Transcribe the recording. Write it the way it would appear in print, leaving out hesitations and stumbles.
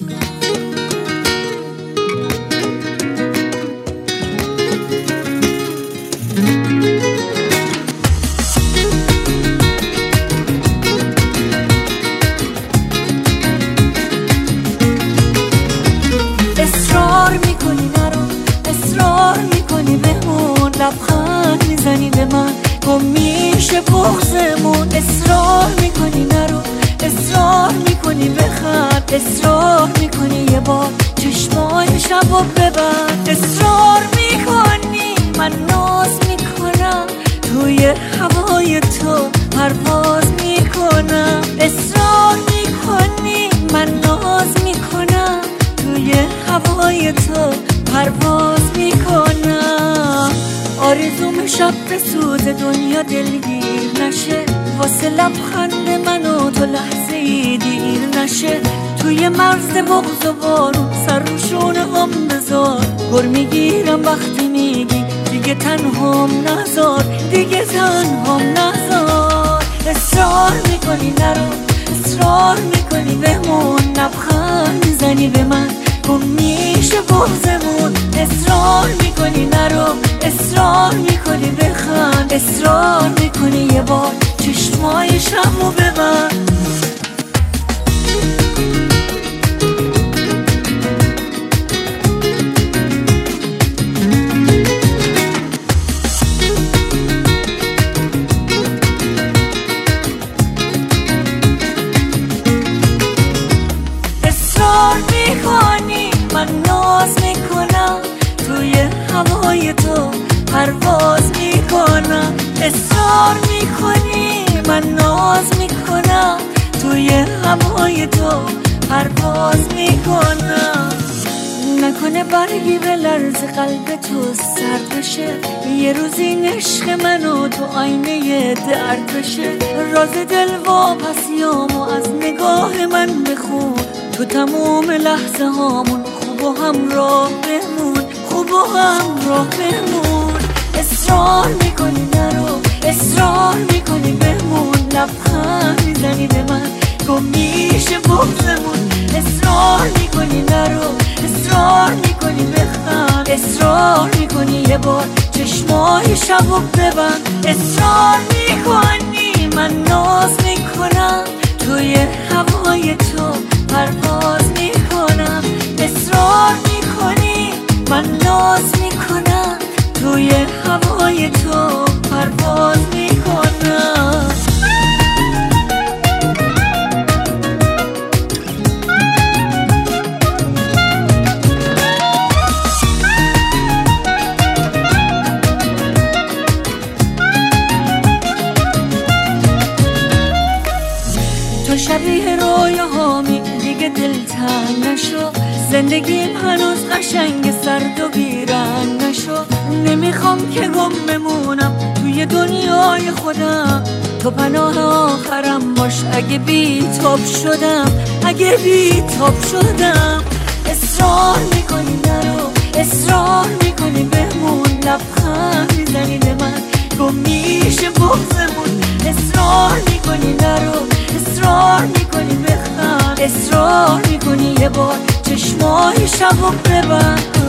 اصرار میکنی نرو، اصرار میکنی بمون، لبخند میزنی به من گم میشه بغضمون. اصرار میکنی نرو، اصرار میکنی بخند، اصرار میکنی یه بار چشمای شبو ببند. اصرار میکنی من ناز میکنم، توی هوای تو پرواز میکنم. اصرار میکنی من ناز میکنم، توی هوای تو پرواز میکنم. آرزوم شب به سوز دنیا دلگیر نشه، واسه لبخند من و تو لحظه ای دیر نشه. توی مرز بغض و بارون سر رو شونه هم بذار، گر میگیرم وقتی میگی دیگه تنهام نذار، دیگه تنهام نذار. اصرار میکنی نرو، اصرار میکنی بمون، لبخند میزنی به من گم میشه بغضمون. اصرار میکنی نرو، اصرار میکنی بخند، اصرار میکنی یه بار چشمای شبو ببند. اصرار میکنی من ناز میکنم، توی هوای تو پرواز میکنم. اصرار میکنی من ناز میکنم، توی هوای تو پرواز میکنم. نکنه برگی به لرز قلب تو سرد بشه، یه روزی این عشق منو تو آینه درد بشه. راز دل واپسیامو از نگاه من بخون، تو تموم لحظه هامون خوب و همراه بمون، خوب و همراه بمون. اصرار میکنی نرو، اصرار میکنی بمون، لبخند میزنی به من گم میشه بغضمون. اصرار میکنی نرو، اصرار میکنی بخند، اصرار میکنی یه بار چشمای شبو ببند. اصرار میکنی من ناز میکنم، توی هوای تو پرواز میکنم. اصرار میکنی من ناز میکنم، توی هوای تو پرواز میکنم. تو شبیه رویاهامی دیگه دلتنگ نشو، زندگیم هنوز قشنگ سرد و بیرنگ نشو. نمیخوام که گم بمونم توی دنیای خودم، تو پناه آخرم باش اگه بی‌تاب شدم، اگه بی‌تاب شدم. اصرار میکنی نرو، اصرار میکنی بمون، لبخند میزنی به من گم میشه بغضمون. اصرار میکنی نرو، اصرار میکنی بخند، اصرار میکنی یه بار چشمای شبو ببند.